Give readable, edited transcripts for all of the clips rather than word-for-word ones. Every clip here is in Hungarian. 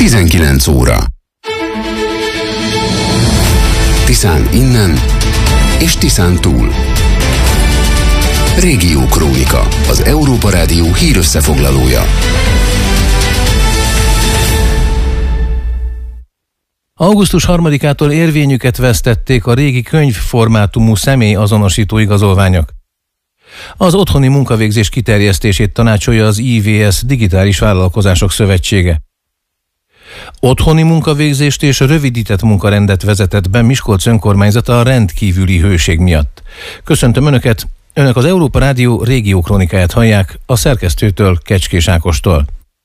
19 óra. Tiszán innen és Tiszán túl. Régiókrónika, az Európa Rádió hírösszefoglalója. Augusztus 3-ától érvényüket vesztették a régi könyvformátumú személyazonosító igazolványok. Az otthoni munkavégzés kiterjesztését tanácsolja az IVS Digitális Vállalkozások Szövetsége. Otthoni munkavégzést és rövidített munkarendet vezetett be Miskolc önkormányzata a rendkívüli hőség miatt. Köszöntöm Önöket! Önök az Európa Rádió régiókronikáját hallják a szerkesztőtől, Kecskés Ákostól.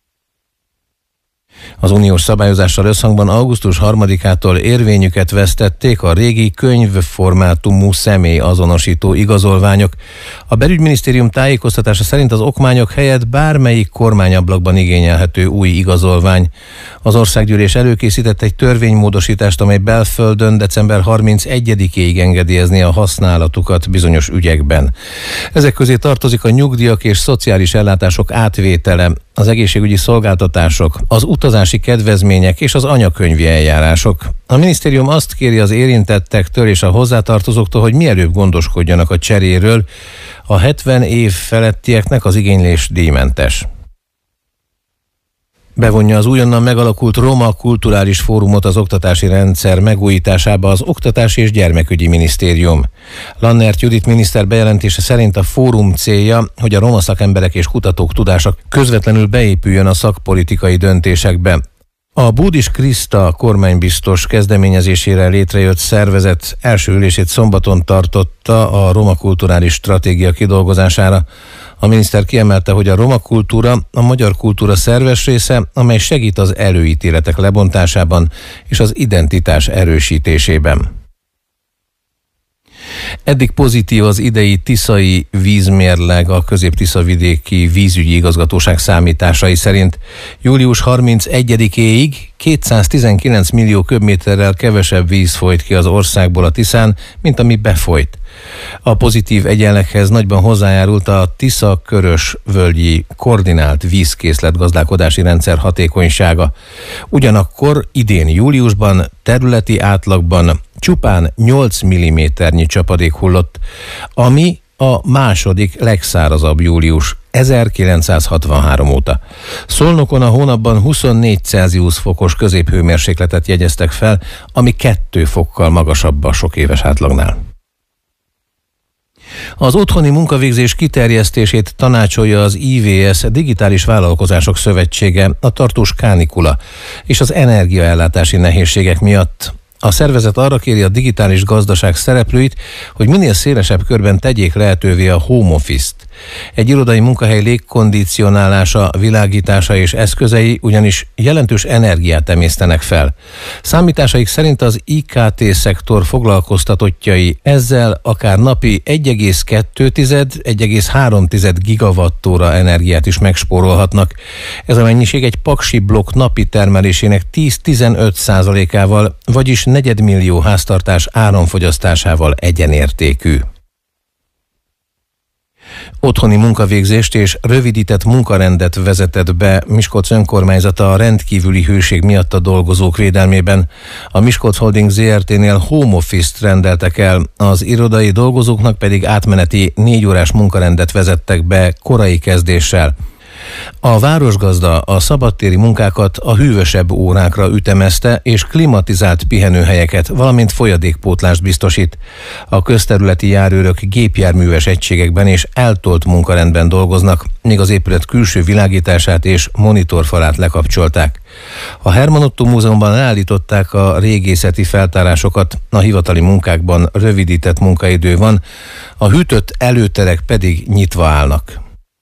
Az uniós szabályozással összhangban augusztus 3-ától érvényüket vesztették a régi könyvformátumú személyazonosító igazolványok. A belügyminisztérium tájékoztatása szerint az okmányok helyett bármelyik kormányablakban igényelhető új igazolvány. Az országgyűlés előkészített egy törvénymódosítást, amely belföldön december 31-éig engedélyezni a használatukat bizonyos ügyekben. Ezek közé tartozik a nyugdíjak és szociális ellátások átvétele, az egészségügyi szolgáltatások, az utazási kedvezmények és az anyakönyvi eljárások. A minisztérium azt kéri az érintettektől és a hozzátartozóktól, hogy mielőbb gondoskodjanak a cseréről. A 70 év felettieknek az igénylés díjmentes. Bevonja az újonnan megalakult Roma Kulturális Fórumot az oktatási rendszer megújításába az Oktatási és Gyermekügyi Minisztérium. Lannert Judit miniszter bejelentése szerint a fórum célja, hogy a roma szakemberek és kutatók tudása közvetlenül beépüljön a szakpolitikai döntésekbe. A Búdis Kriszta kormánybiztos kezdeményezésére létrejött szervezet első ülését szombaton tartotta a roma kulturális stratégia kidolgozására. A miniszter kiemelte, hogy a roma kultúra a magyar kultúra szerves része, amely segít az előítéletek lebontásában és az identitás erősítésében. Eddig pozitív az idei tiszai vízmérleg a Közép-Tiszavidéki Vízügyi Igazgatóság számításai szerint. Július 31-éig 219 millió köbméterrel kevesebb víz folyt ki az országból a Tiszán, mint ami befolyt. A pozitív egyenleghez nagyban hozzájárult a Tisza-Körös-völgyi koordinált vízkészletgazdálkodási rendszer hatékonysága. Ugyanakkor idén júliusban területi átlagban csupán 8 mm-nyi csapadék hullott, ami a második legszárazabb július 1963 óta. Szolnokon a hónapban 24 Celsius fokos középhőmérsékletet jegyeztek fel, ami 2 fokkal magasabb a sok éves átlagnál. Az otthoni munkavégzés kiterjesztését tanácsolja az IVS Digitális Vállalkozások Szövetsége a tartós kánikula és az energiaellátási nehézségek miatt. A szervezet arra kéri a digitális gazdaság szereplőit, hogy minél szélesebb körben tegyék lehetővé a home office-t. Egy irodai munkahely légkondicionálása, világítása és eszközei ugyanis jelentős energiát emésztenek fel. Számításaik szerint az IKT-szektor foglalkoztatottjai ezzel akár napi 1,2-1,3 gigawattóra energiát is megspórolhatnak. Ez a mennyiség egy paksi blokk napi termelésének 10-15%-ával, vagyis 4 millió háztartás áramfogyasztásával egyenértékű. Otthoni munkavégzést és rövidített munkarendet vezetett be Miskolc önkormányzata a rendkívüli hőség miatt a dolgozók védelmében. A Miskolc Holding Zrt-nél home office-t rendeltek el, az irodai dolgozóknak pedig átmeneti 4 órás munkarendet vezettek be korai kezdéssel. A városgazda a szabadtéri munkákat a hűvösebb órákra ütemezte és klimatizált pihenőhelyeket, valamint folyadékpótlást biztosít. A közterületi járőrök gépjárműves egységekben és eltolt munkarendben dolgoznak, míg az épület külső világítását és monitorfalát lekapcsolták. A Herman Otto Múzeumban leállították a régészeti feltárásokat, a hivatali munkákban rövidített munkaidő van, a hűtött előterek pedig nyitva állnak.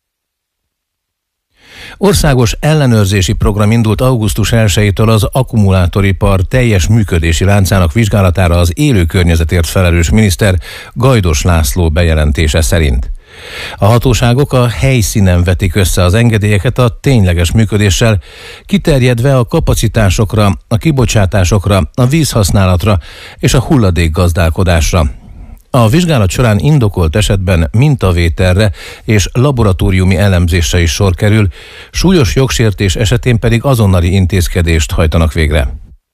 Országos ellenőrzési program indult augusztus 1-től az akkumulátoripar teljes működési láncának vizsgálatára az élő környezetért felelős miniszter Gajdos László bejelentése szerint. A hatóságok a helyszínen vetik össze az engedélyeket a tényleges működéssel, kiterjedve a kapacitásokra, a kibocsátásokra, a vízhasználatra és a hulladékgazdálkodásra. A vizsgálat során indokolt esetben mintavételre és laboratóriumi elemzésre is sor kerül, súlyos jogsértés esetén pedig azonnali intézkedést hajtanak végre.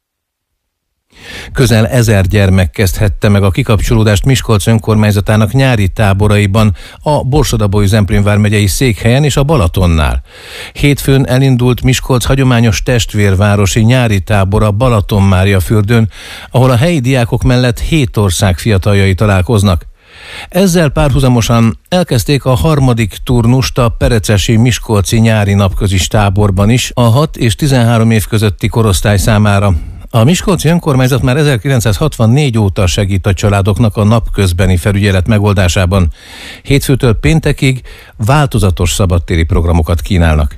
Közel 1000 gyermek kezdhette meg a kikapcsolódást Miskolc önkormányzatának nyári táboraiban, a Borsod-Abaúj-Zemplén vármegyei székhelyen és a Balatonnál. Hétfőn elindult Miskolc hagyományos testvérvárosi nyári tábora Balatonmáriafürdőn, ahol a helyi diákok mellett 7 ország fiataljai találkoznak. Ezzel párhuzamosan elkezdték a harmadik turnust a perecesi miskolci nyári napközis táborban is a 6 és 13 év közötti korosztály számára. A miskolci önkormányzat már 1964 óta segít a családoknak a napközbeni felügyelet megoldásában. Hétfőtől péntekig változatos szabadtéri programokat kínálnak.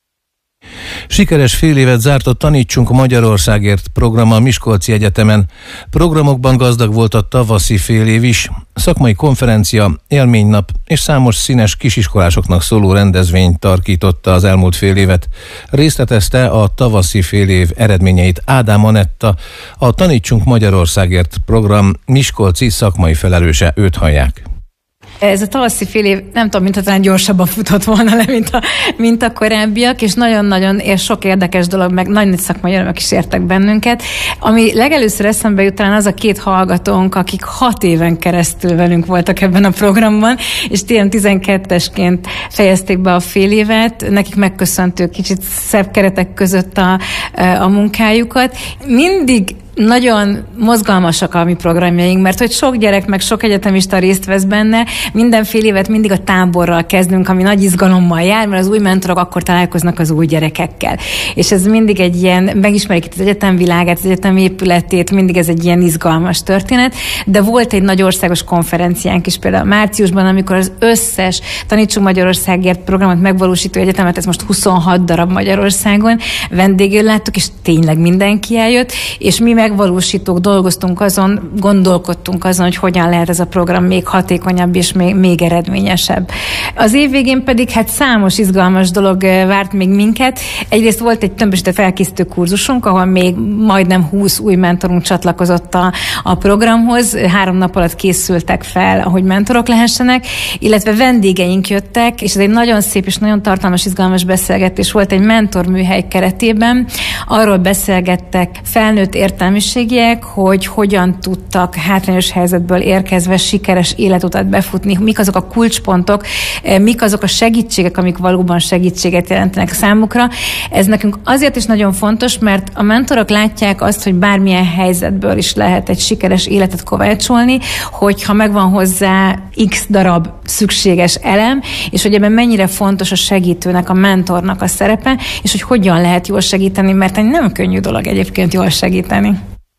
Sikeres fél évet zárt a Tanítsunk Magyarországért program a Miskolci Egyetemen. Programokban gazdag volt a tavaszi fél év is. Szakmai konferencia, élménynap és számos színes kisiskolásoknak szóló rendezvény tarkította az elmúlt fél évet. Részletezte a tavaszi fél év eredményeit Ádám Anetta, a Tanítsunk Magyarországért program miskolci szakmai felelőse, őt hallják. Ez a tavaszi fél év, nem tudom, mintha talán gyorsabban futott volna le, mint a korábbiak, és nagyon-nagyon sok érdekes dolog, meg nagy szakmai örömök is értek bennünket. Ami legelőször eszembe jut, talán az a 2 hallgatónk, akik 6 éven keresztül velünk voltak ebben a programban, és ilyen 12-esként fejezték be a fél évet, nekik megköszöntő kicsit szebb keretek között a munkájukat. Mindig nagyon mozgalmasak a mi programjaink, mert hogy sok gyerek, meg sok egyetemista részt vesz benne, minden fél évet mindig a táborral kezdünk, ami nagy izgalommal jár, mert az új mentorok akkor találkoznak az új gyerekekkel. És ez mindig egy ilyen, megismerik itt az egyetem világát, az egyetem épületét, mindig ez egy ilyen izgalmas történet, de volt egy nagy országos konferenciánk is például márciusban, amikor az összes Tanítsunk Magyarországért programot megvalósító egyetemet, ez most 26 darab Magyarországon vendégül láttuk, és tényleg mindenki eljött, és mi megvalósítók dolgoztunk azon, gondolkodtunk azon, hogy hogyan lehet ez a program még hatékonyabb és még eredményesebb. Az év végén pedig számos izgalmas dolog várt még minket. Egyrészt volt egy tömbösített felkészítő kurzusunk, ahol még majdnem 20 új mentorunk csatlakozott a programhoz. 3 nap alatt készültek fel, ahogy mentorok lehessenek, illetve vendégeink jöttek, és ez egy nagyon szép és nagyon tartalmas, izgalmas beszélgetés volt egy mentorműhely keretében. Arról beszélgettek felnőtt értelmiségiek, hogy hogyan tudtak hátrányos helyzetből érkezve sikeres életutat befutni, mik azok a kulcspontok, mik azok a segítségek, amik valóban segítséget jelentenek számukra. Ez nekünk azért is nagyon fontos, mert a mentorok látják azt, hogy bármilyen helyzetből is lehet egy sikeres életet kovácsolni, hogyha megvan hozzá X darab szükséges elem, és hogy ebben mennyire fontos a segítőnek, a mentornak a szerepe, és hogy hogyan lehet jól segíteni, mert nem könnyű dolog egyébként jól segíteni.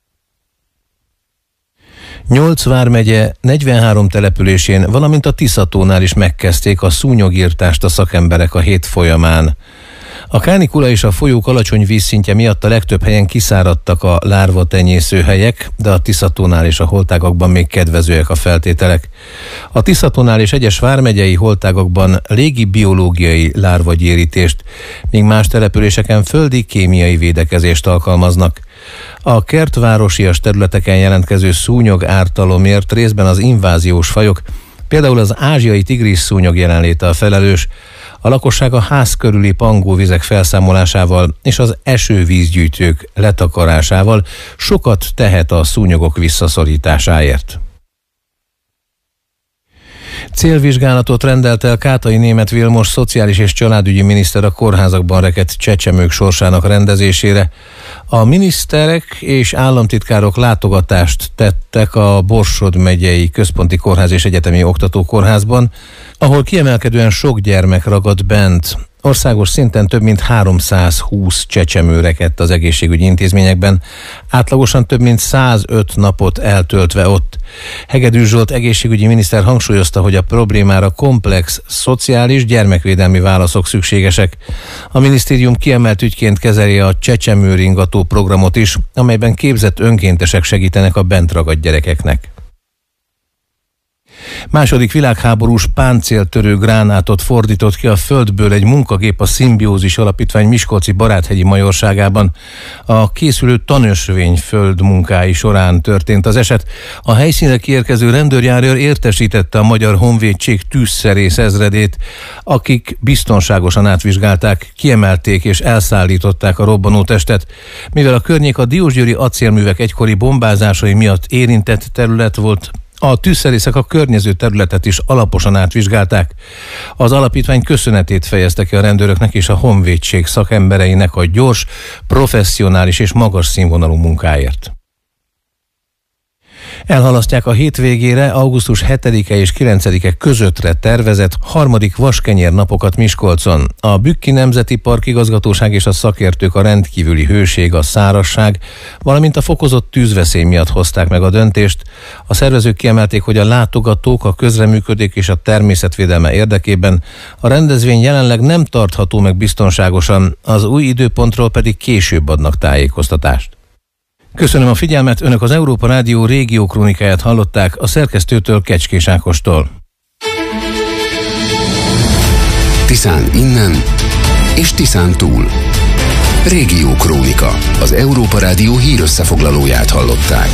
8 vármegye 43 településén, valamint a Tiszatónál is megkezdték a szúnyogírtást a szakemberek a hét folyamán. A kánikula és a folyók alacsony vízszintje miatt a legtöbb helyen kiszáradtak a lárva tenyészőhelyek, de a Tiszatónál és a holtágakban még kedvezőek a feltételek. A Tiszatónál és egyes vármegyei holtágakban légi biológiai lárvagyérítést, míg más településeken földi kémiai védekezést alkalmaznak. A kertvárosias területeken jelentkező szúnyog ártalomért részben az inváziós fajok, például az ázsiai tigris szúnyog jelenléte a felelős, a lakosság a ház körüli pangóvizek felszámolásával és az esővízgyűjtők letakarásával sokat tehet a szúnyogok visszaszorításáért. Célvizsgálatot rendelt el Kátai Németh Vilmos szociális és családügyi miniszter a kórházakban rekedt csecsemők sorsának rendezésére. A miniszterek és államtitkárok látogatást tettek a Borsod megyei Központi Kórház és Egyetemi Oktatókórházban, ahol kiemelkedően sok gyermek ragadt bent. Országos szinten több mint 320 csecsemő rekedt az egészségügyi intézményekben, átlagosan több mint 105 napot eltöltve ott. Hegedűs Zsolt egészségügyi miniszter hangsúlyozta, hogy a problémára komplex, szociális, gyermekvédelmi válaszok szükségesek. A minisztérium kiemelt ügyként kezeli a Csecsemőringató programot is, amelyben képzett önkéntesek segítenek a bent ragadt gyerekeknek. Második világháborús páncéltörő gránátot fordított ki a földből egy munkagép a Szimbiózis Alapítvány miskolci Baráthegyi majorságában. A készülő tanösvény földmunkái során történt az eset. A helyszínre kiérkező rendőrjárőr értesítette a Magyar Honvédség tűzszerész ezredét, akik biztonságosan átvizsgálták, kiemelték és elszállították a robbanó testet. Mivel a környék a diósgyőri acélművek egykori bombázásai miatt érintett terület volt, a tűzszerészek a környező területet is alaposan átvizsgálták. Az alapítvány köszönetét fejezte ki a rendőröknek és a honvédség szakembereinek a gyors, professzionális és magas színvonalú munkáért. Elhalasztják a hétvégére, augusztus 7-e és 9-e közöttre tervezett harmadik vaskenyér napokat Miskolcon. A Bükki Nemzeti Park Igazgatóság és a szakértők a rendkívüli hőség, a szárazság, valamint a fokozott tűzveszély miatt hozták meg a döntést. A szervezők kiemelték, hogy a látogatók, a közreműködők és a természetvédelme érdekében a rendezvény jelenleg nem tartható meg biztonságosan, az új időpontról pedig később adnak tájékoztatást. Köszönöm a figyelmet, Önök az Európa Rádió régiókrónikáját hallották a szerkesztőtől, Kecskés Ákostól. Tiszán innen és Tiszán túl. Régiókrónika, az Európa Rádió hírösszefoglalóját hallották.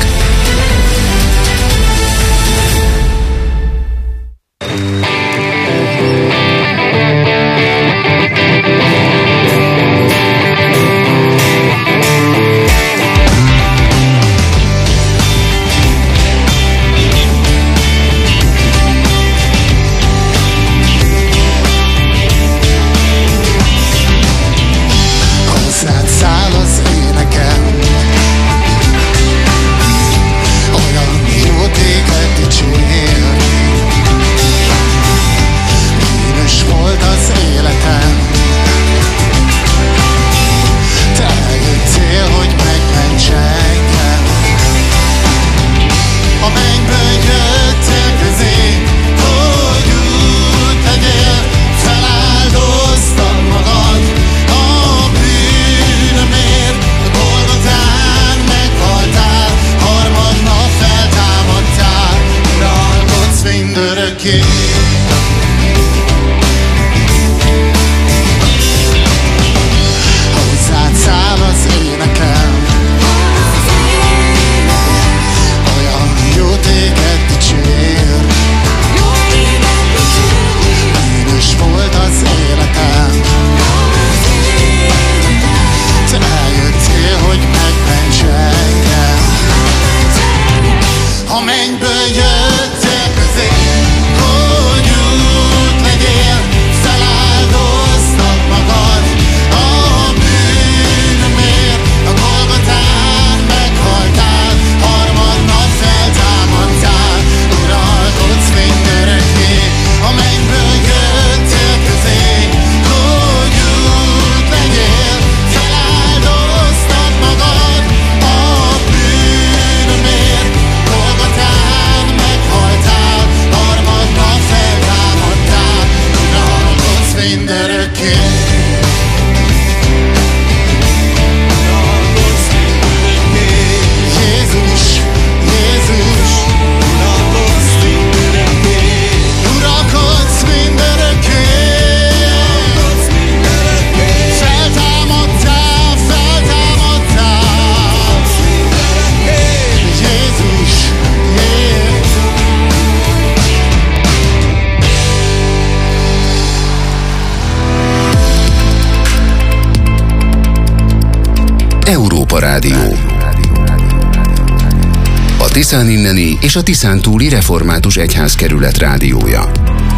Európa Rádió. A Tiszán inneni és a Tiszán túli református egyházkerület rádiója.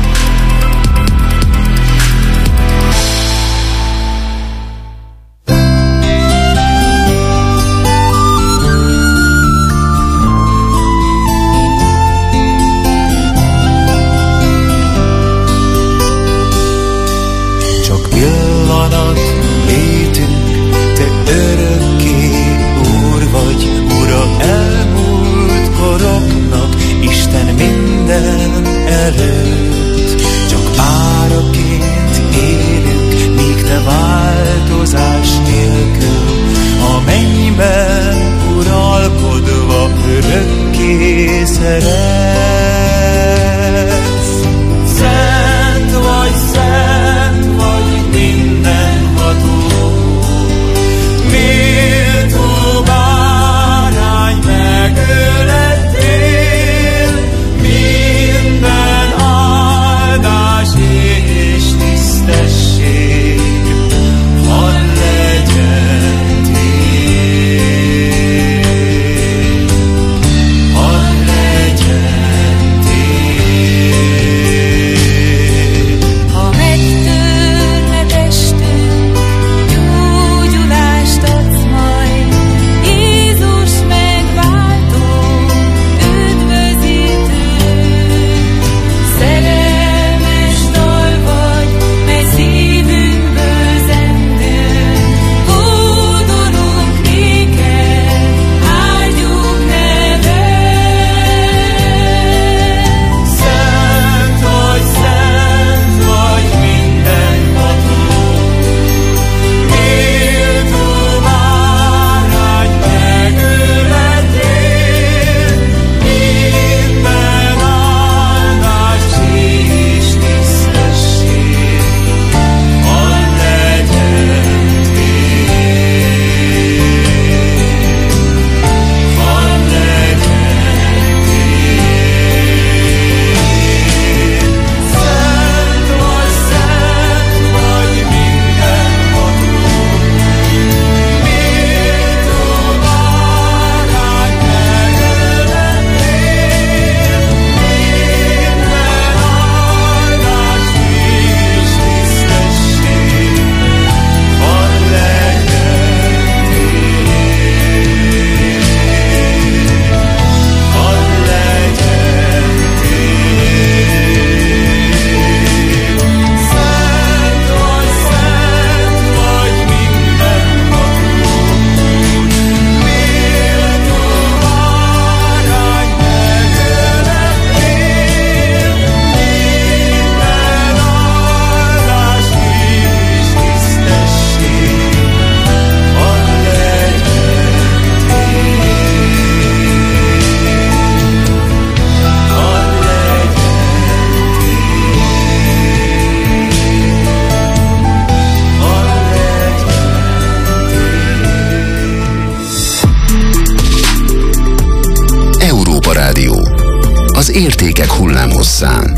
Csak pillanat létünk, te örökké Úr vagy, Ura elmúlt koroknak, Isten minden előtt. Csak áraként élünk, míg te változás nélkül, a mennyben uralkodva örökké szeretsz. hosszán.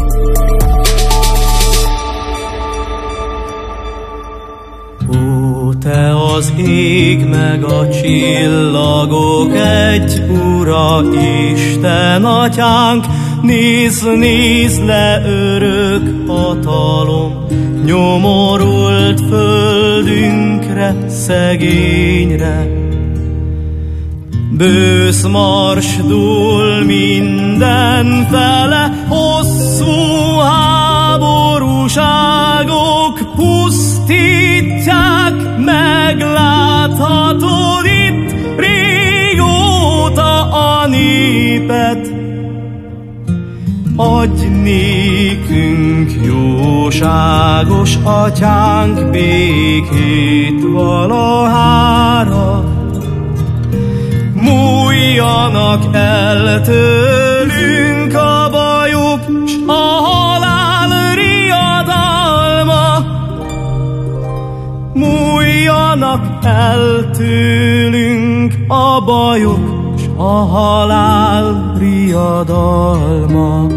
Ó, te az ég meg a csillagok egy Ura, Isten Atyánk, nézd le örök hatalom, nyomorult földünkre, szegényre. Bősz mars dúl mindenfele, hosszú háborúságok pusztítják, megláthatod itt régóta a népet. Adj nékünk, jóságos Atyánk, békét valahára. Múljanak el tőlünk a bajok, s a halál riadalma. Múljanak el tőlünk a bajok, s a halál riadalma.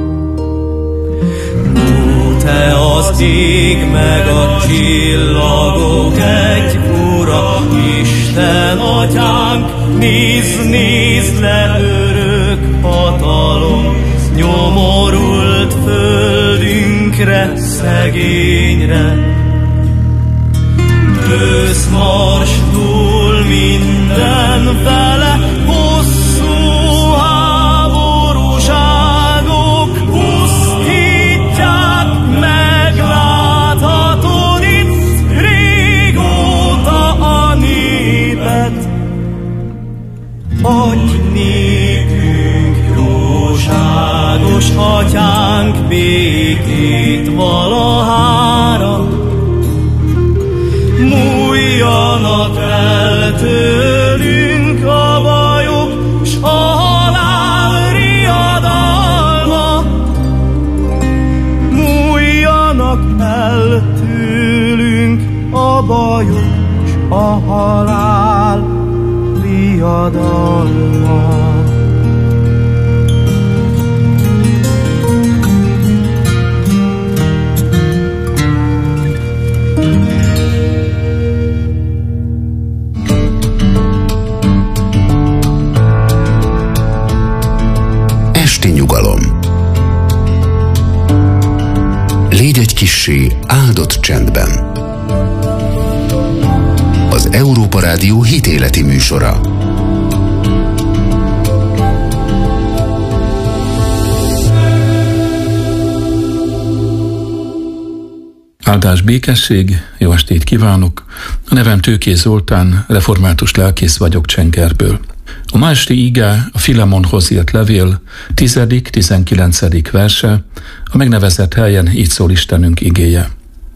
Ó, te az ég meg a csillagok egy Ura, Isten Atyánk, nézd le örök hatalom, nyomorult földünkre, szegényre. Bősz mars dúl mindenfele, hosszú háborúságok pusztítják, megláthatod itt régóta a népet. Adj nékünk, jóságos Atyánk, békét valahára. Múljanak el tőlünk a bajok, s a halál riadalma. Múljanak el tőlünk a bajok, s a halál riadalma. Esti nyugalom. Légy egy kissé áldott csendben. Az Európa Rádió hitéleti műsora. Áldás, békesség, jó estét kívánok! A nevem Tőkés Zoltán, református lelkész vagyok Csengerből. A ma esti ige a Filemonhoz írt levél 10.-19. verse, a megnevezett helyen így szól Istenünk igéje.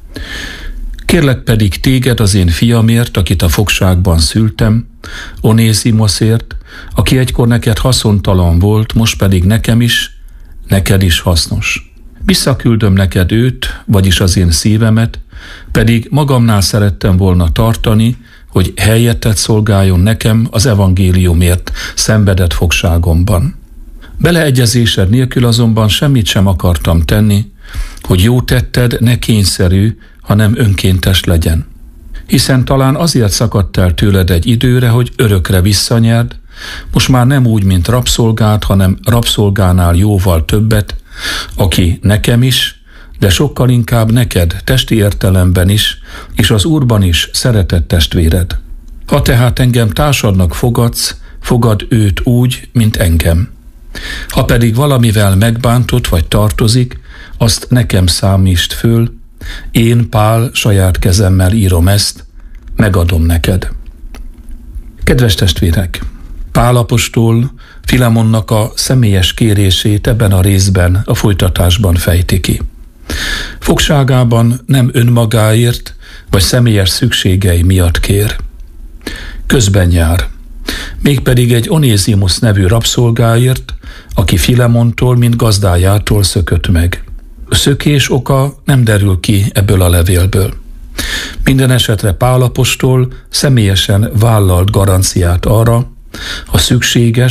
Kérlek pedig téged az én fiamért, akit a fogságban szültem, Onézimoszért, aki egykor neked haszontalan volt, most pedig nekem is, neked is hasznos. Visszaküldöm neked őt, vagyis az én szívemet, pedig magamnál szerettem volna tartani, hogy helyettet szolgáljon nekem az evangéliumért szenvedett fogságomban. Beleegyezésed nélkül azonban semmit sem akartam tenni, hogy jó tetted ne kényszerű, hanem önkéntes legyen. Hiszen talán azért szakadt el tőled egy időre, hogy örökre visszanyerd, most már nem úgy, mint rabszolgát, hanem rabszolgánál jóval többet, aki nekem is, de sokkal inkább neked testi értelemben is, és az Úrban is szeretett testvéred. Ha tehát engem társadnak fogadsz, fogad őt úgy, mint engem. Ha pedig valamivel megbántott vagy tartozik, azt nekem számítsd föl, én, Pál, saját kezemmel írom ezt, megadom neked. Kedves testvérek! Pál apostol Filemonnak a személyes kérését ebben a részben, a folytatásban fejti ki. Fogságában nem önmagáért vagy személyes szükségei miatt kér. Közben jár, mégpedig egy Onézimusz nevű rabszolgáért, aki Filemontól, mint gazdájától szökött meg. A szökés oka nem derül ki ebből a levélből. Minden esetre Pál apostol személyesen vállalt garanciát arra, ha szükséges,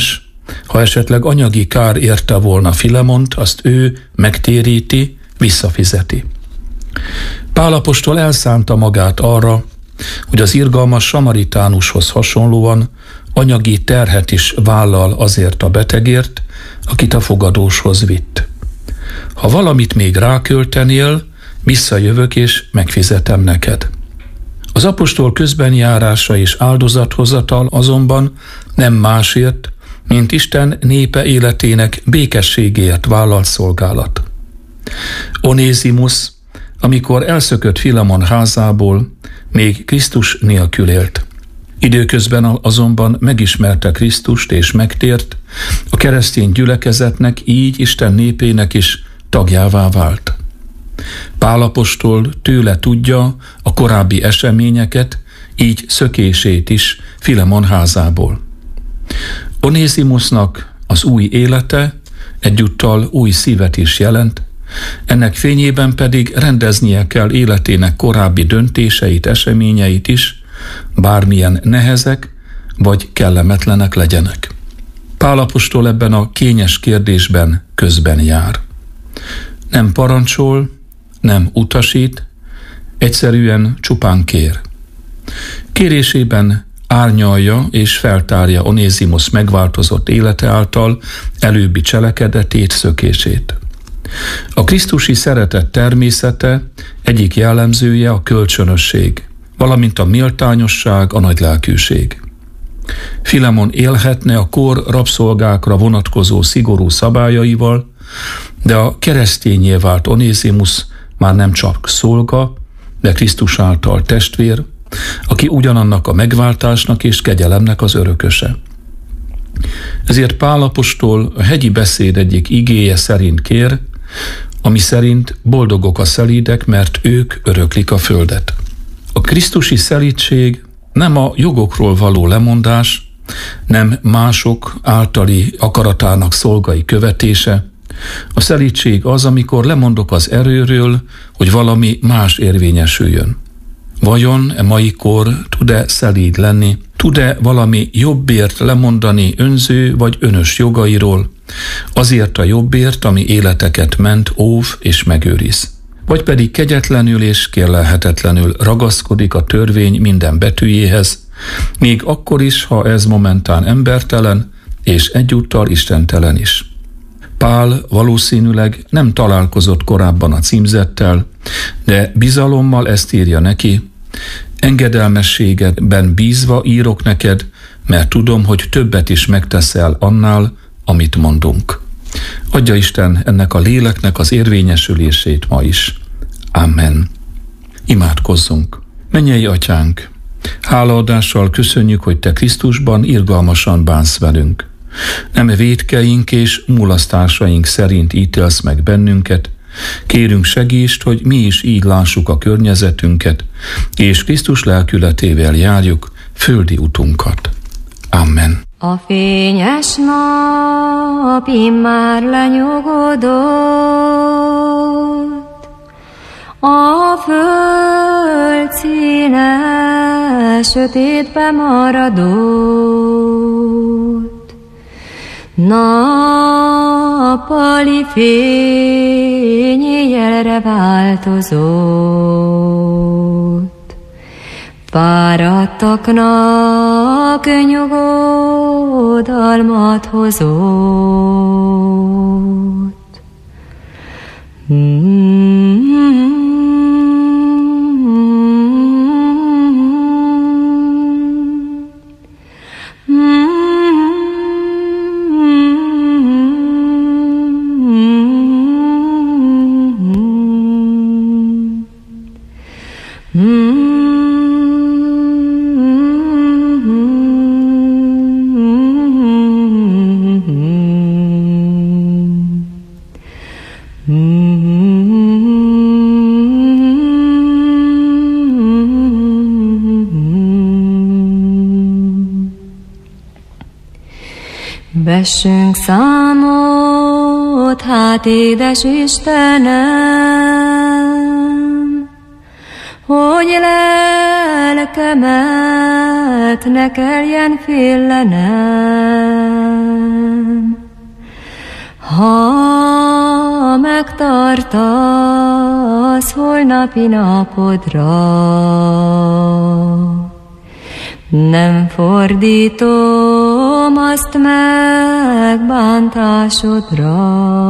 Ha esetleg anyagi kár érte volna Filemont, azt ő megtéríti, visszafizeti. Pál apostol elszánta magát arra, hogy az irgalmas samaritánushoz hasonlóan anyagi terhet is vállal azért a betegért, akit a fogadóshoz vitt. Ha valamit még ráköltenél, visszajövök és megfizetem neked. Az apostol közbenjárása és áldozathozatal azonban nem másért, mint Isten népe életének békességéért vállalt szolgálat. Onézimus, amikor elszökött Filemon házából, még Krisztus nélkül élt. Időközben azonban megismerte Krisztust és megtért, a keresztény gyülekezetnek, így Isten népének is tagjává vált. Pál apostol tőle tudja a korábbi eseményeket, így szökését is Filemon házából. Onézimusnak az új élete egyúttal új szívet is jelent, ennek fényében pedig rendeznie kell életének korábbi döntéseit, eseményeit is, bármilyen nehezek vagy kellemetlenek legyenek. Pál apostol ebben a kényes kérdésben közben jár. Nem parancsol, nem utasít, egyszerűen csupán kér. Kérésében árnyalja és feltárja Onézimus megváltozott élete által előbbi cselekedetét, szökését. A krisztusi szeretet természete egyik jellemzője a kölcsönösség, valamint a méltányosság, a nagylelkűség. Filemon élhetne a kor rabszolgákra vonatkozó szigorú szabályaival, de a keresztényé vált Onézimus már nem csak szolga, de Krisztus által testvér, aki ugyanannak a megváltásnak és kegyelemnek az örököse. Ezért Pál apostol a hegyi beszéd egyik igéje szerint kér, ami szerint boldogok a szelídek, mert ők öröklik a földet. A krisztusi szelídség nem a jogokról való lemondás, nem mások általi akaratának szolgai követése. A szelídség az, amikor lemondok az erőről, hogy valami más érvényesüljön. Vajon e mai kor tud-e szelíd lenni? Tud-e valami jobbért lemondani önző vagy önös jogairól, azért a jobbért, ami életeket ment, óv és megőriz? Vagy pedig kegyetlenül és kérlelhetetlenül ragaszkodik a törvény minden betűjéhez, még akkor is, ha ez momentán embertelen és egyúttal istentelen is. Pál valószínűleg nem találkozott korábban a címzettel, de bizalommal ezt írja neki: engedelmességedben bízva írok neked, mert tudom, hogy többet is megteszel annál, amit mondunk. Adja Isten ennek a léleknek az érvényesülését ma is. Amen. Imádkozzunk. Mennyei Atyánk, hálaadással köszönjük, hogy Te Krisztusban irgalmasan bánsz velünk. Nem vétkeink és mulasztásaink szerint ítélsz meg bennünket. Kérünk segítsd, hogy mi is így lássuk a környezetünket, és Krisztus lelkületével járjuk földi utunkat. Amen. A fényes nap immár lenyugodott, a föld színe sötétbe maradott, nappali fény éjjelre változott, fáradtaknak nyugodalmat hozott. Vessünk számot, hát édes Istenem, hogy lelkemet ne kelljen félenem. Ha megtartasz holnapi napodra, nem fordítom azt meg bántásodra.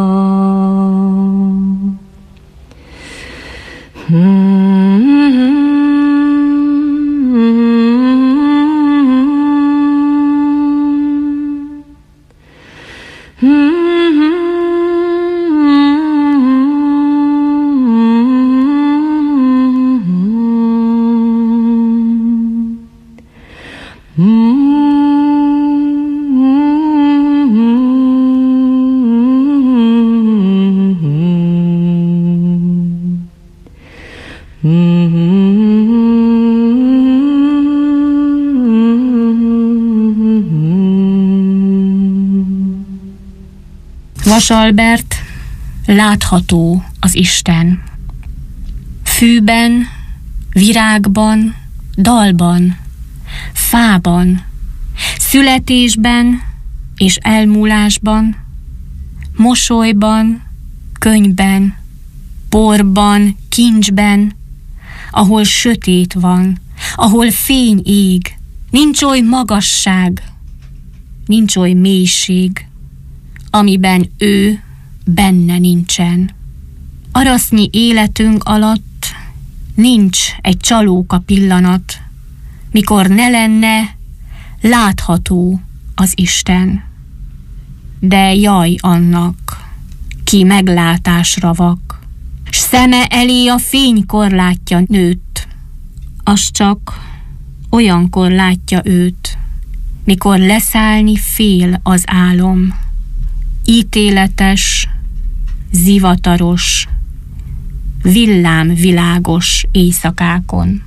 Vasalbert, látható az Isten. Fűben, virágban, dalban, fában, születésben és elmúlásban, mosolyban, könyvben, porban, kincsben, ahol sötét van, ahol fény ég, nincs oly magasság, nincs oly mélység, amiben ő benne nincsen. Arasznyi életünk alatt nincs egy csalóka pillanat, mikor ne lenne látható az Isten. De jaj annak, ki meglátásra vak, s szeme elé a fénykor látja nőt, az csak olyankor látja őt, mikor leszállni fél az álom. Ítéletes, zivataros, villámvilágos éjszakákon.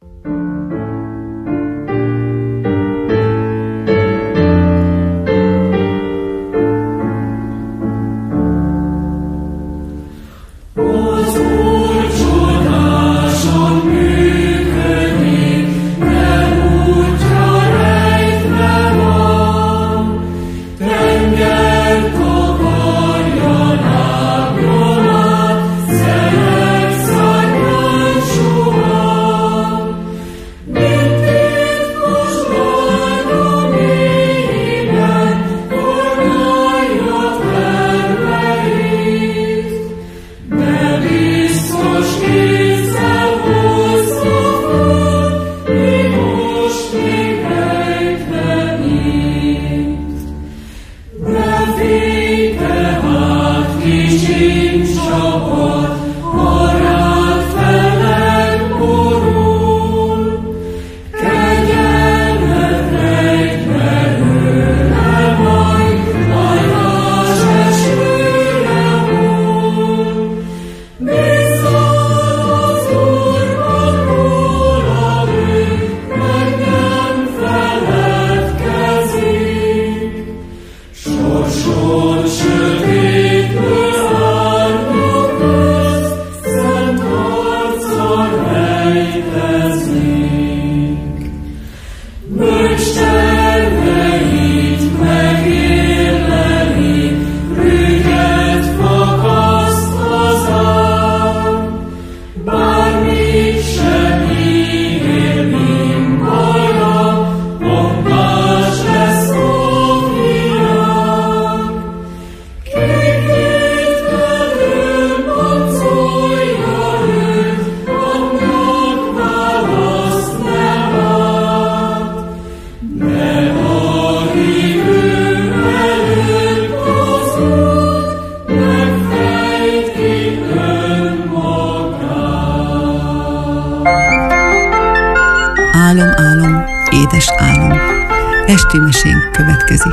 Álom, álom, édes álom. Esti mesénk következik.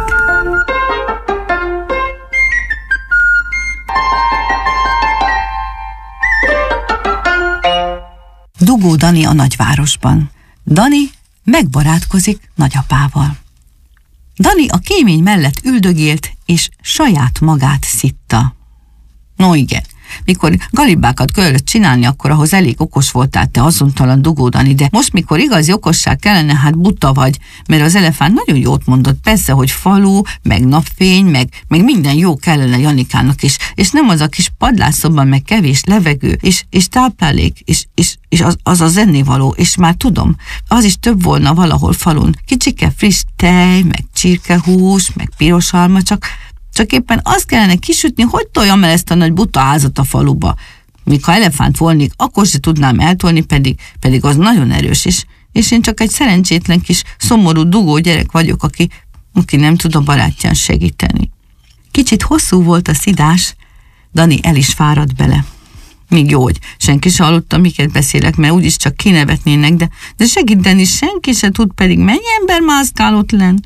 Dugó Dani a nagyvárosban. Dani megbarátkozik nagyapával. Dani a kémény mellett üldögélt, és saját magát szitta. No igen, mikor galibákat kellett csinálni, akkor ahhoz elég okos voltál, te azontalan Dugó Dani, de most, mikor igazi okosság kellene, hát buta vagy, mert az elefánt nagyon jót mondott, persze, hogy falu, meg napfény, meg minden jó kellene Janikának is, és nem az a kis padlásszobban, meg kevés levegő, és táplálék, és az a zennévaló, és már tudom, az is több volna valahol falun. Kicsike friss tej, meg csirkehús, meg piros alma, csak éppen azt kellene kisütni, hogy toljam el ezt a nagy buta házat a faluba. Míg ha elefánt volnék, akkor se tudnám eltolni, pedig az nagyon erős, és én csak egy szerencsétlen kis szomorú dugó gyerek vagyok, aki nem tud a barátján segíteni. Kicsit hosszú volt a szidás, Dani el is fáradt bele. Még jó, hogy senki se hallotta, miket beszélek, mert úgyis csak kinevetnének, de segíteni senki se tud, pedig mennyi ember mászkál ott lenn.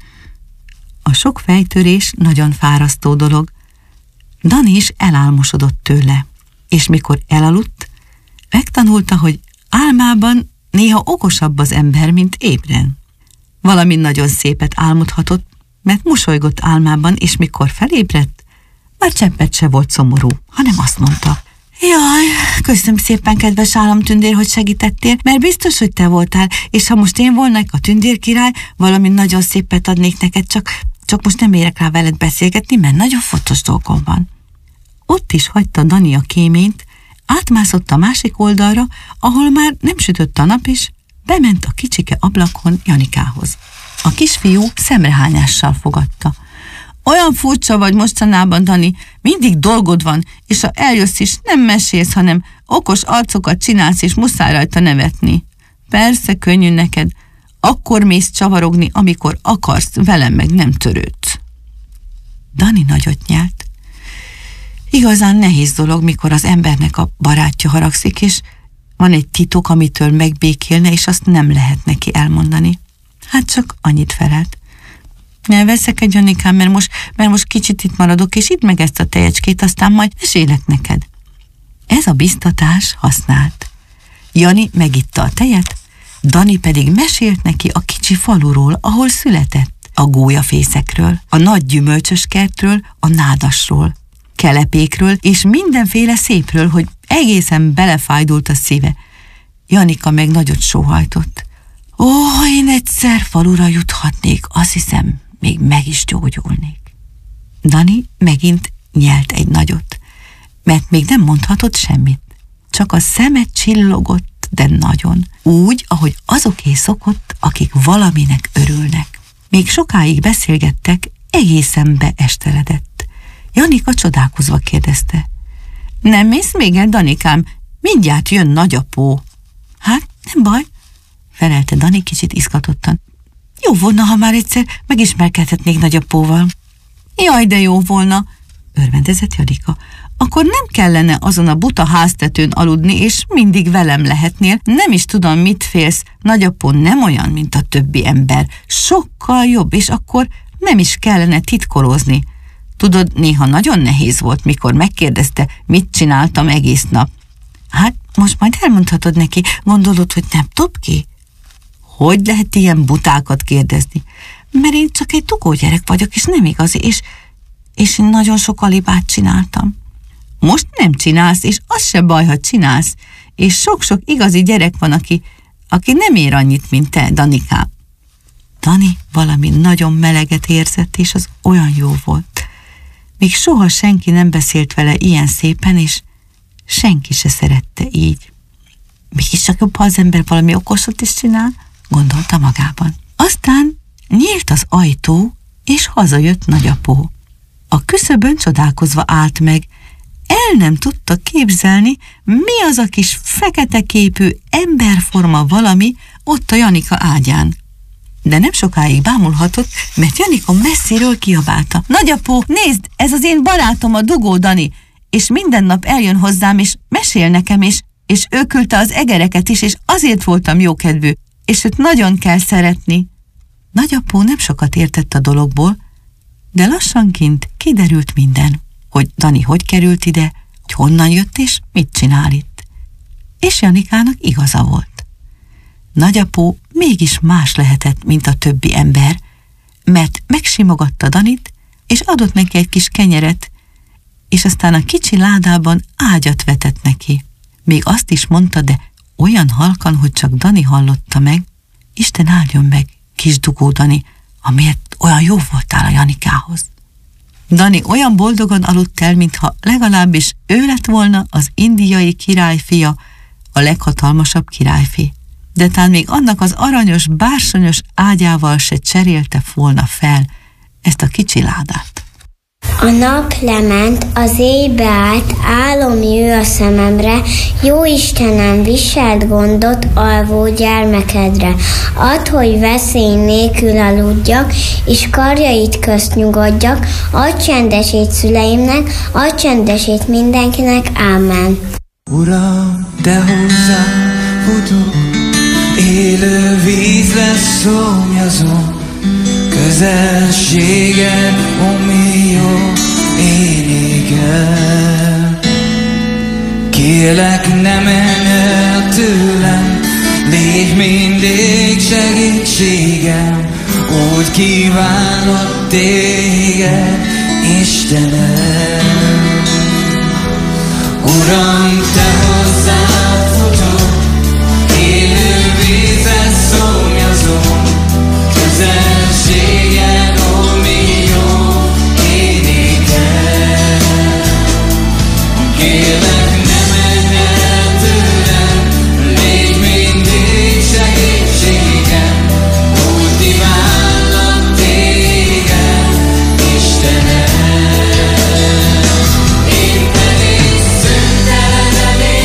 A sok fejtörés nagyon fárasztó dolog. Dani is elálmosodott tőle, és mikor elaludt, megtanulta, hogy álmában néha okosabb az ember, mint ébren. Valami nagyon szépet álmodhatott, mert mosolygott álmában, és mikor felébredt, már cseppet se volt szomorú, hanem azt mondta: jaj, köszönöm szépen, kedves államtündér, hogy segítettél, mert biztos, hogy te voltál, és ha most én volnék a tündérkirály, valami nagyon szépet adnék neked, csak most nem érek rá veled beszélgetni, mert nagyon fontos dolgom van. Ott is hagyta Dani a kéményt, átmászott a másik oldalra, ahol már nem sütött a nap, és bement a kicsike ablakon Janikához. A kisfiú szemrehányással fogadta. Olyan furcsa vagy mostanában, Dani, mindig dolgod van, és ha eljössz is, nem mesélsz, hanem okos arcokat csinálsz, és muszáj rajta nevetni. Persze, könnyű neked. Akkor mész csavarogni, amikor akarsz, velem meg nem törődsz. Dani nagyot nyelt. Igazán nehéz dolog, mikor az embernek a barátja haragszik, és van egy titok, amitől megbékélne, és azt nem lehet neki elmondani. Hát csak annyit felelt: ne veszekedj, Janikám, mert most kicsit itt maradok, és idd meg ezt a tejecskét, aztán majd mesélek neked. Ez a biztatás használt. Jani megitta a tejet, Dani pedig mesélt neki a kicsi faluról, ahol született, a gólyafészekről, a nagy gyümölcsös kertről, a nádasról, kelepékről, és mindenféle szépről, hogy egészen belefájdult a szíve. Janika meg nagyot sóhajtott. Ó, én egyszer falura juthatnék, azt hiszem, még meg is gyógyulnék. Dani megint nyelt egy nagyot, mert még nem mondhatott semmit. Csak a szeme csillogott, de nagyon. Úgy, ahogy azoké szokott, akik valaminek örülnek. Még sokáig beszélgettek, egészen beesteledett. Janika csodálkozva kérdezte: nem mész még el, Danikám? Mindjárt jön nagyapó. Hát, nem baj, felelte Dani kicsit izgatottan. Jó volna, ha már egyszer megismerkedhetnék nagyapóval. Jaj, de jó volna, örvendezett Janika. Akkor nem kellene azon a buta háztetőn aludni, és mindig velem lehetnél. Nem is tudom, mit félsz. Nagyapó nem olyan, mint a többi ember. Sokkal jobb, és akkor nem is kellene titkolózni. Tudod, néha nagyon nehéz volt, mikor megkérdezte, mit csináltam egész nap. Hát, most majd elmondhatod neki. Gondolod, hogy nem dob ki? Hogy lehet ilyen butákat kérdezni? Mert én csak egy dugó gyerek vagyok, és nem igazi, és én nagyon sok alibát csináltam. Most nem csinálsz, és az se baj, ha csinálsz, és sok-sok igazi gyerek van, aki nem ér annyit, mint te, Danikám. Dani valami nagyon meleget érzett, és az olyan jó volt. Még soha senki nem beszélt vele ilyen szépen, és senki se szerette így. Mégiscsak jobb, ha az ember valami okosat is csinál, gondolta magában. Aztán nyílt az ajtó, és hazajött nagyapó. A küszöbön csodálkozva állt meg. El nem tudta képzelni, mi az a kis fekete képű emberforma valami ott a Janika ágyán. De nem sokáig bámulhatott, mert Janika messziről kiabálta: nagyapó, nézd, ez az én barátom, a Dugó Dani, és minden nap eljön hozzám, és mesél nekem, és ő küldte az egereket is, és azért voltam jókedvű, és őt nagyon kell szeretni. Nagyapó nem sokat értett a dologból, de lassanként kiderült minden, hogy Dani hogy került ide, hogy honnan jött, és mit csinál itt. És Janikának igaza volt. Nagyapó mégis más lehetett, mint a többi ember, mert megsimogatta Danit, és adott neki egy kis kenyeret, és aztán a kicsi ládában ágyat vetett neki. Még azt is mondta, de olyan halkan, hogy csak Dani hallotta meg: Isten áldjon meg, kis dugó Dani, amiért olyan jó voltál a Janikához. Dani olyan boldogan aludt el, mintha legalábbis ő lett volna az indiai királyfia, a leghatalmasabb királyfi. De talán még annak az aranyos, bársonyos ágyával se cserélte volna fel ezt a kicsi ládát. A nap lement, az éjbe állt, álom jő a szememre, jó Istenem, viselt gondot alvó gyermekedre. Add, hogy veszély nélkül aludjak, és karjait közt nyugodjak, add csendesét szüleimnek, add csendesét mindenkinek, ámen. Uram, te hozzám futok, élő víz lesz szomjazom, közelséged, ó mi jó, énekel. Kérlek, ne menj el tőlem, légy mindig segítségem, úgy kívánok téged, Istenem. Uram, te hozzád futok, élő vízzel szomjazom, közelséged, ó mi jó, énekel. Kérlek, ne menj el tőlem, légy mindig segítségem, úgy kívánlak téged, Istenem. Én pedig szüntelen elég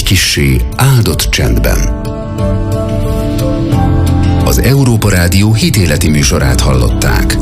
kissé áldott csendben. Az Európa Rádió hitéleti műsorát hallották.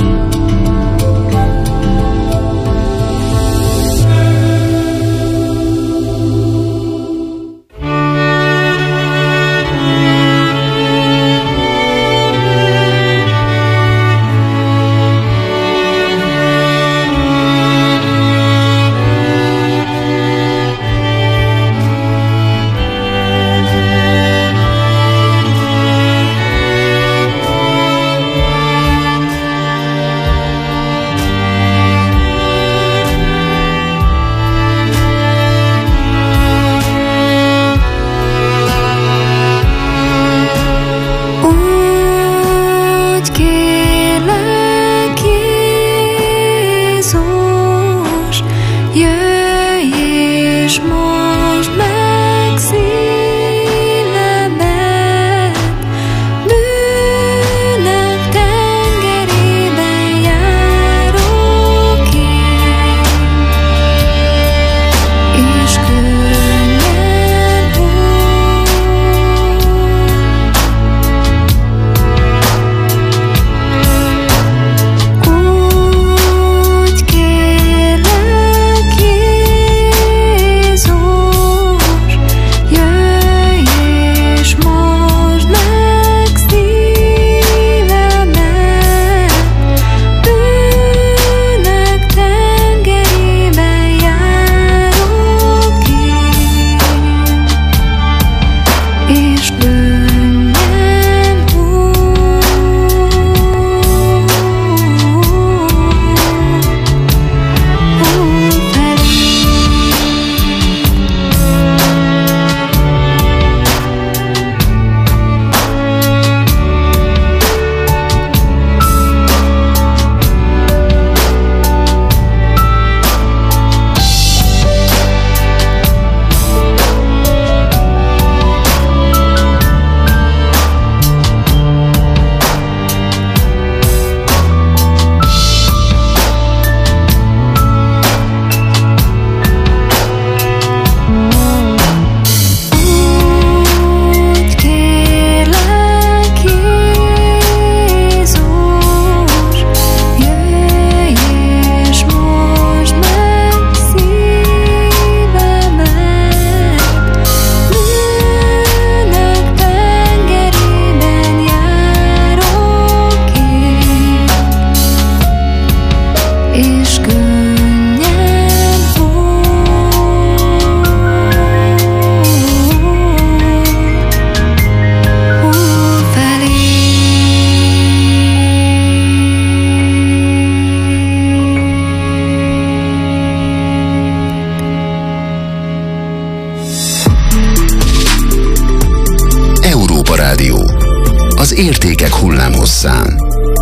Értékek hullámhosszán.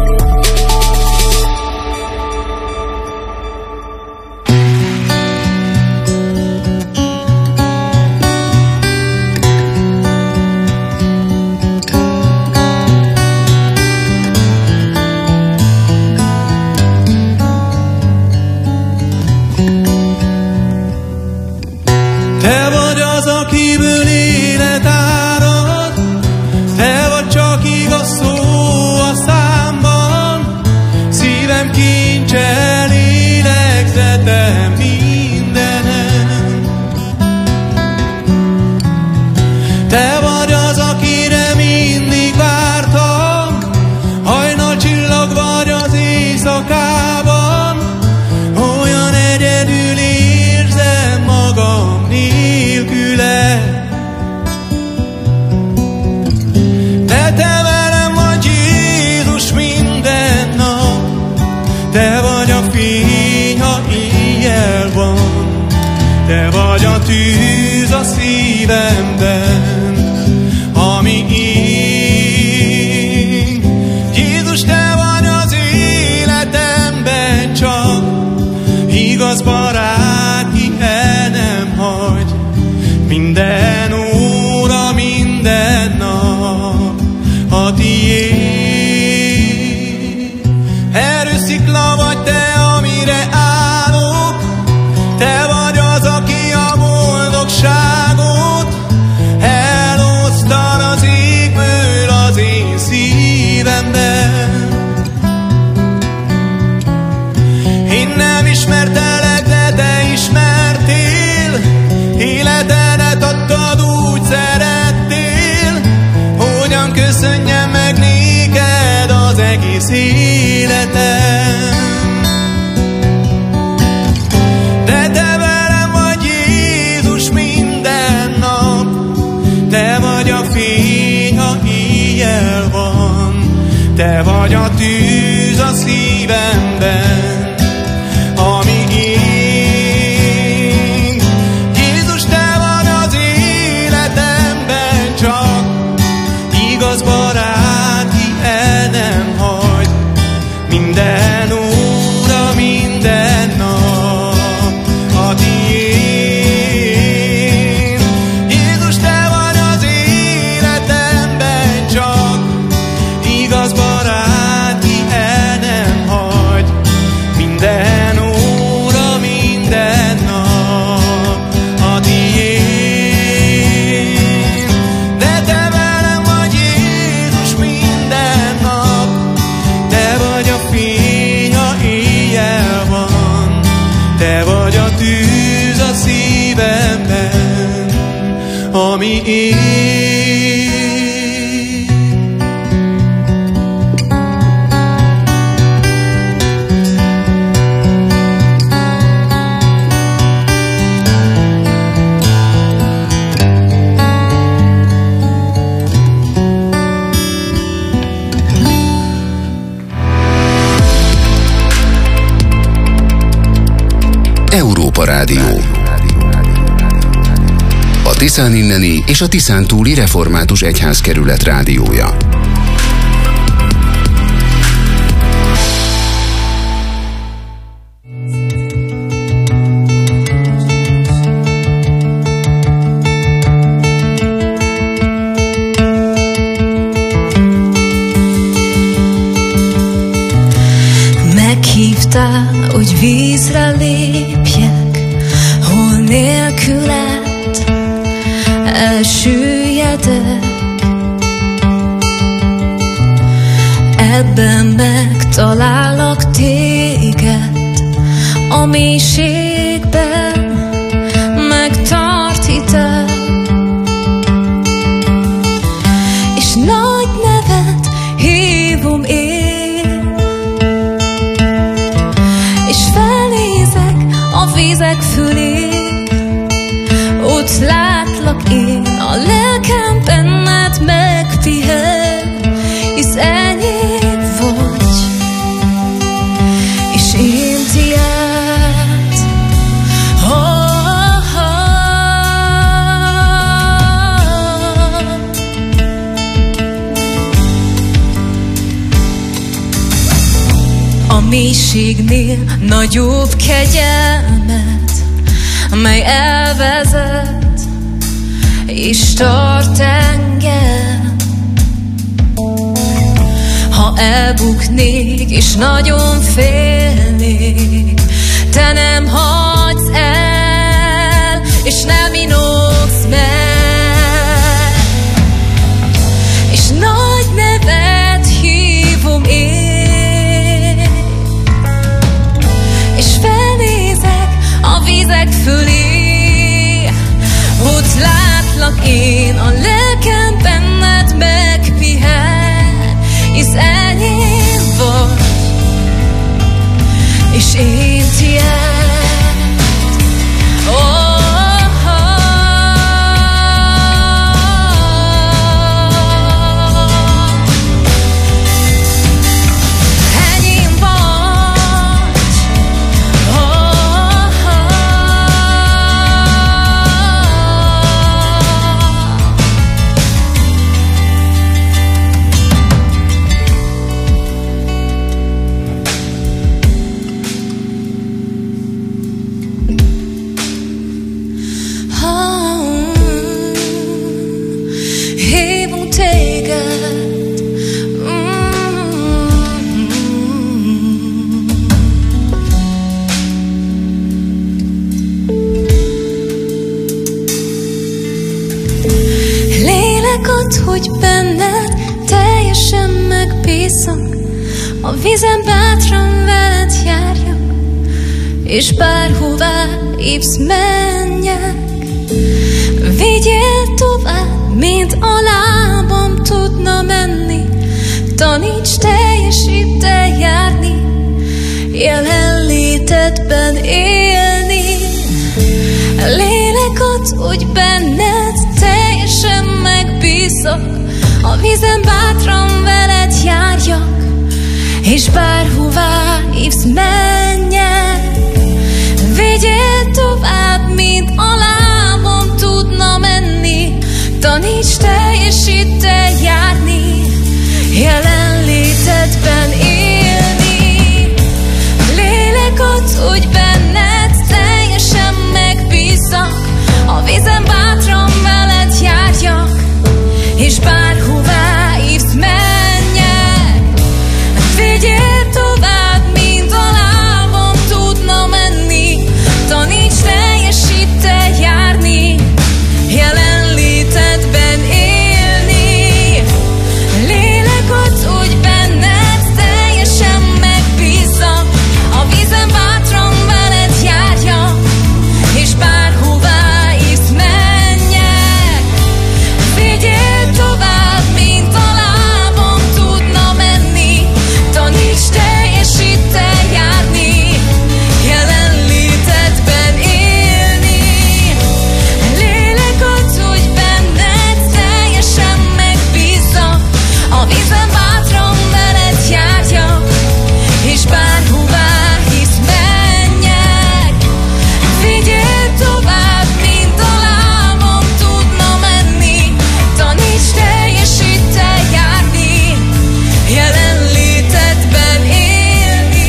Te vagy az, akiből élet árad, te vagy csak igaz szó a számban, szívem kincse, lélegzetem mindenem. Te vagy az, akire mindig vártam, hajnal csillag vagy az éjszakában, olyan egyedül érzem magam nélküle. De te velem vagy Jézus minden nap, te vagy a fény, ha éjjel van, te vagy a tűz a szívemben, ami ég. Jézus, te vagy az életemben csak, igaz barát, ki el nem hagy, minden óra, minden nap a tiéd. Erőszikla vagy te, amire állok, te vagy az, aki a boldogságot egész életem. De te velem vagy, Jézus, minden nap, te vagy a fény, ha éjjel van, te vagy a tűz a szívemben, ami én. Jézus, te vagy az életemben, csak igaz barát, ki el nem hagy. Minden óra, minden nap a tiéd. Jézus, te vagy az életemben, csak igaz barát, ki el nem hagy. Minden óra, minden nap a tiéd. De te velem vagy, Jézus, minden nap, te vagy a fény, ha éjjel van, te vagy a tűz a szívemben, ami én. Európa Rádió. A Tiszán inneni és a Tiszántúli Református Egyházkerület rádiója. Meghívtál, hogy vízre lépjek, hol nélküled elsüllyedek. Ebben megtalállak téged, a mélységben megtart hitem, és nagy nevet hívom én, és felnézek a vizek fölé, ott látlak én, a lelkem benned megpihen, hisz enyém vagy, és én tiéd. A mélységnél nagyobb kegyelmet, mely elvezet és tart engem. Ha elbuknék és nagyon félnék, te nem hagysz el, és nem inogsz meg, és nagy nevet hívom én, és felnézek a vizek fölé, ott látlak én, a lelkem benned megpihen, hisz enyém vagy, és én tiéd. Hogy benned teljesen megbízok, a vízen bátran veled járjak, és bárhová hívsz menjek. Vigyél tovább, mint a lábam tudna menni, taníts teljesít jelenlétedben élni. Lélek ad, hogy benned teljesen megbízok, a vízen bátran veled járjak, és bárhová hívsz, menjek. Vigyél tovább, mint a lábam tudna menni, taníts teljesíte járni, jelenlétedben élni. Lélek ad, hogy benned teljesen megbízzak, a vízen bátran veled járjak, és bárhová hívsz, menjek. Vigyél tovább, mint a lábam tudna menni, taníts teljesíte járni, jelenlétedben élni. Lélek ad, hogy benned teljesen megbízzak, a vízen bátran veled járjak, és bárhová hívsz, menjek. Vigyél tovább, mint a lábam tudna menni, taníts teljesíte járni, jelenlétedben élni. Lélek ad, hogy benned teljesen megbízzak, a vízen bátran veled járjak, és bárhová hívsz, menjek. Vigyél tovább, mint a lábam tudna menni, taníts teljesíte járni, jelenlétedben élni.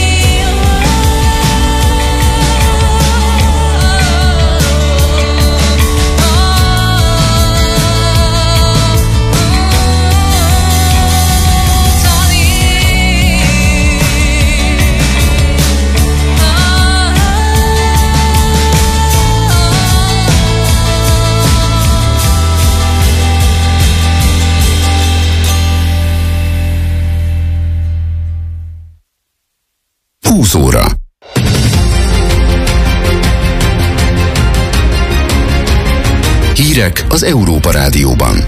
Óra. Hírek az Európa Rádióban.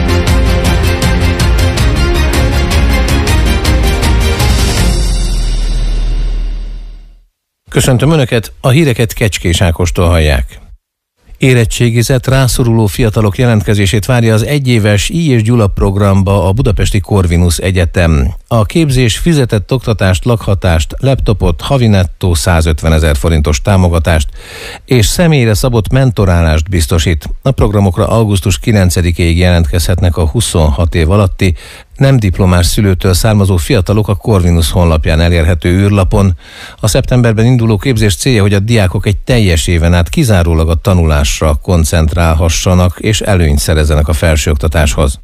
Köszöntöm Önöket, a híreket Kecskés Ákostól hallják. Érettségizett, rászoruló fiatalok jelentkezését várja az egyéves I. és Gyula programba a Budapesti Corvinus Egyetem. A képzés fizetett oktatást, lakhatást, laptopot, havi nettó 150 000 forintos támogatást és személyre szabott mentorálást biztosít. A programokra augusztus 9-ig jelentkezhetnek a 26 év alatti, nem diplomás szülőtől származó fiatalok a Corvinus honlapján elérhető űrlapon. A szeptemberben induló képzés célja, hogy a diákok egy teljes éven át kizárólag a tanulásra koncentrálhassanak és előnyt szerezzenek a felsőoktatáshoz.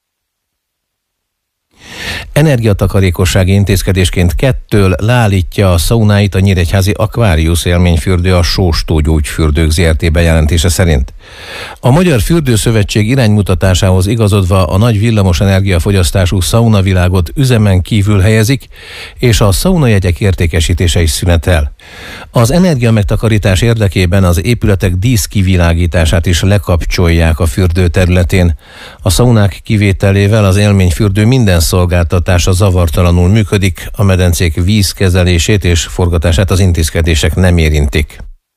Energiatakarékossági intézkedésként 2-től leállítja a szaunáit a nyíregyházi Aquarius élményfürdő a Sóstó Gyógyfürdők Zrt. Bejelentése szerint. A Magyar Fürdőszövetség iránymutatásához igazodva a nagy villamos energiafogyasztású szaunavilágot üzemen kívül helyezik, és a szaunajegyek értékesítése is szünetel. Az energiamegtakarítás érdekében az épületek díszkivilágítását is lekapcsolják a fürdő területén. A szaunák kivételével az élményfürdő minden szolgáltatása zavartalanul működik, a medencék vízkezelését és forgatását az intézkedések nem érintik.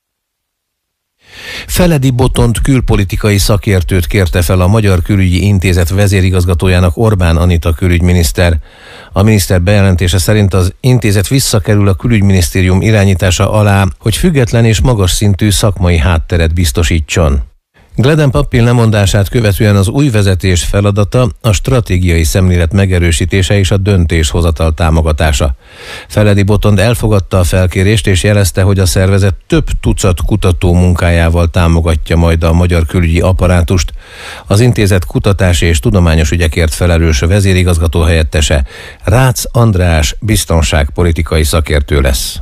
Feledi Botont külpolitikai szakértőt kérte fel a Magyar Külügyi Intézet vezérigazgatójának Orbán Anita külügyminiszter. A miniszter bejelentése szerint az intézet visszakerül a külügyminisztérium irányítása alá, hogy független és magas szintű szakmai hátteret biztosítson. Gleden Pappil lemondását követően az új vezetés feladata a stratégiai szemlélet megerősítése és a döntéshozatal támogatása. Feledi Botond elfogadta a felkérést és jelezte, hogy a szervezet több tucat kutató munkájával támogatja majd a magyar külügyi apparátust. Az intézet kutatási és tudományos ügyekért felelős vezérigazgató helyettese Rácz András biztonságpolitikai szakértő lesz.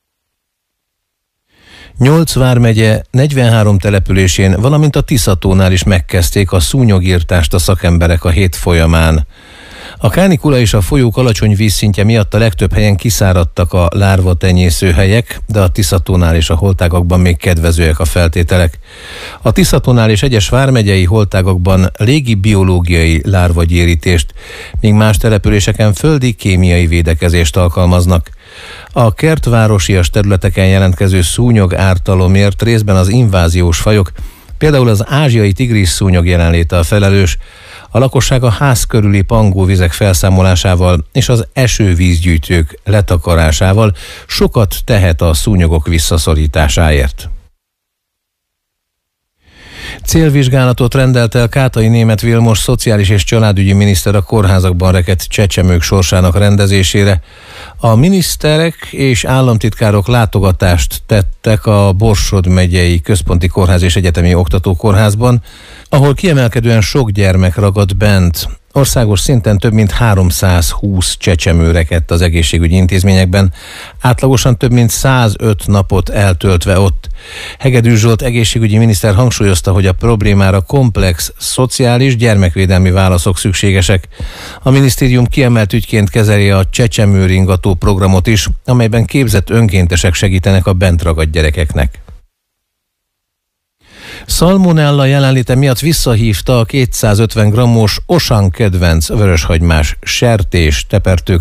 8 vármegye 43 településén, valamint a Tiszatónál is megkezdték a szúnyogírtást a szakemberek a hét folyamán. A kánikula és a folyók alacsony vízszintje miatt a legtöbb helyen kiszáradtak a lárva tenyészőhelyek, de a Tiszatónál és a holtágakban még kedvezőek a feltételek. A Tiszatónál és egyes vármegyei holtágakban légi biológiai lárvagyérítést, míg más településeken földi kémiai védekezést alkalmaznak. A kertvárosias területeken jelentkező szúnyog ártalomért részben az inváziós fajok, például az ázsiai tigris szúnyog jelenléte a felelős, a lakosság a ház körüli pangóvizek felszámolásával és az esővízgyűjtők letakarásával sokat tehet a szúnyogok visszaszorításáért. Célvizsgálatot rendelt el Kátai Németh Vilmos szociális és családügyi miniszter a kórházakban rekedt csecsemők sorsának rendezésére. A miniszterek és államtitkárok látogatást tettek a Borsod megyei Központi Kórház és Egyetemi Oktatókórházban, ahol kiemelkedően sok gyermek ragadt bent. Országos szinten több mint 320 csecsemő rekedt az egészségügyi intézményekben, átlagosan több mint 105 napot eltöltve ott. Hegedűs Zsolt egészségügyi miniszter hangsúlyozta, hogy a problémára komplex, szociális, gyermekvédelmi válaszok szükségesek. A minisztérium kiemelt ügyként kezeli a Csecsemőringató programot is, amelyben képzett önkéntesek segítenek a bent ragadt gyerekeknek. Szalmonella jelenléte miatt visszahívta a 250 grammos Osan kedvenc vöröshagymás sertés tepertők